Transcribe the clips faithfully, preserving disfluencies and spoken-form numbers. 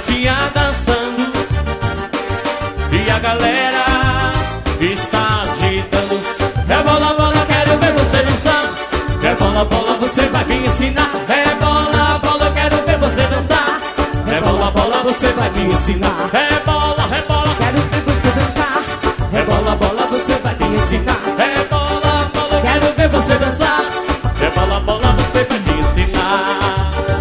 gatinha dançando e a galera está agitando. Rebola, bola, quero ver você dançar. Rebola, bola, você vai me ensinar. Rebola, bola, quero ver você dançar. Rebola, bola, você vai me ensinar. Rebola, rebola, Quero ver você dançar. rebola, bola, você vai me ensinar. Rebola, bola, quero ver você dançar. Rebola, bola, você vai me ensinar.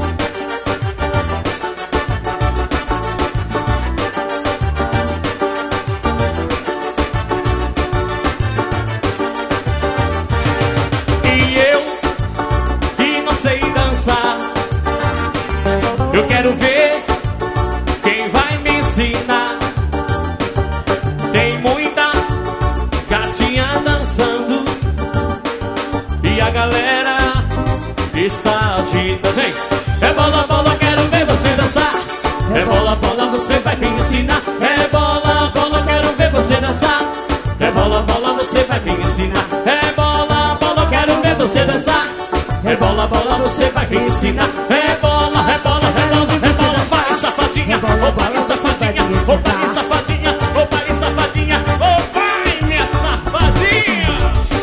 E eu, que não sei dançar, eu quero ver quem vai me ensinar. Tem muitas gatinhas dançando e a galera está agitando. Vem! Rebola, bola, quero ver você dançar. Rebola, bola, você vai me ensinar. Rebola, bola, quero ver você dançar. Rebola, bola, você vai me ensinar. Rebola, bola, quero ver você dançar. Rebola, bola, você vai me ensinar. Rebola, rebola, rebola, rebola, vai safadinha, opa aí safadinha, opa aí safadinha, opa aí safadinha, opa aí minha safadinha.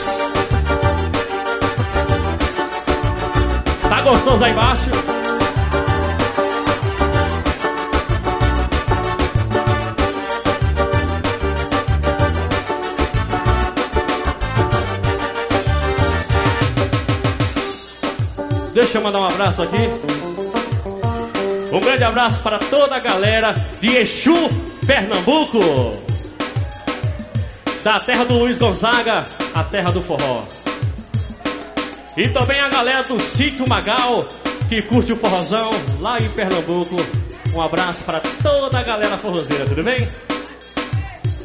Tá gostoso aí embaixo? Deixa eu mandar um abraço aqui. Um grande abraço para toda a galera de Exu, Pernambuco, da terra do Luiz Gonzaga, a terra do forró. E também a galera do Sítio Magal, que curte o forrozão lá em Pernambuco. Um abraço para toda a galera forrozeira, tudo bem?